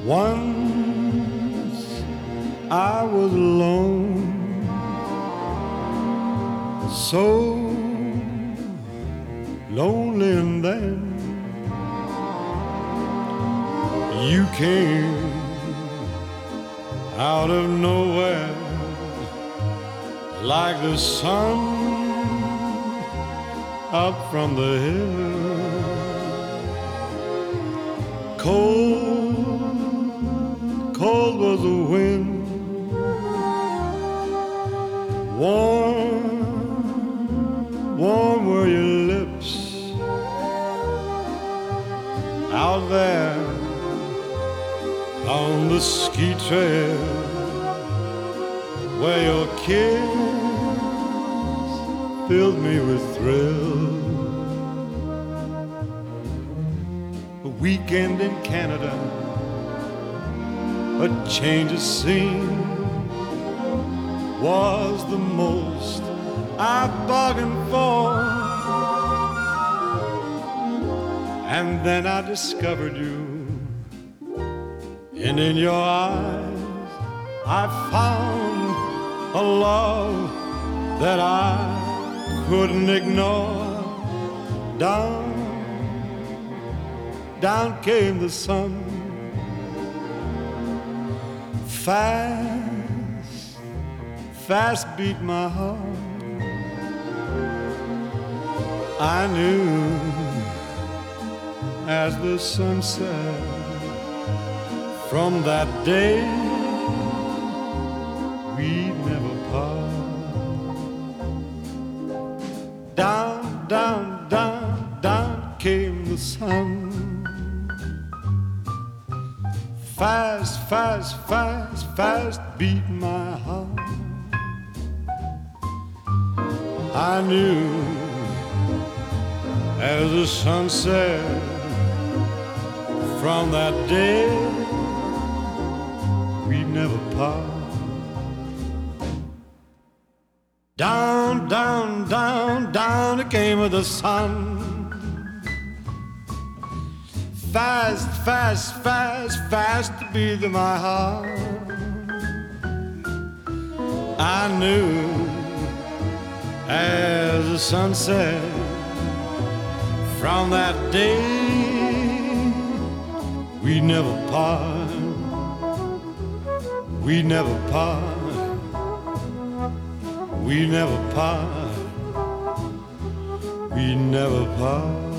Once I was alone, so lonely, and then you came out of nowhere like the sun up from the hill. Cold, cold was the wind, warm, warm were your lips. Out there on the ski trail, where your kiss filled me with thrill. A weekend in Canada, a change of scene was the most I bargained for. And then I discovered you, and in your eyes I found a love that I couldn't ignore. Down, down came the sun, fast, fast beat my heart. I knew as the sun set, from that day we'd never part. Down, down, down, down came the sun, fast, fast, fast, fast beat my heart. I knew as the sun set, from that day we'd never part. Down, down, down, down it came with the sun, fast, fast, fast, fast to beat my heart. I knew as the sun set, from that day we never part, we never part, we never part, we never part.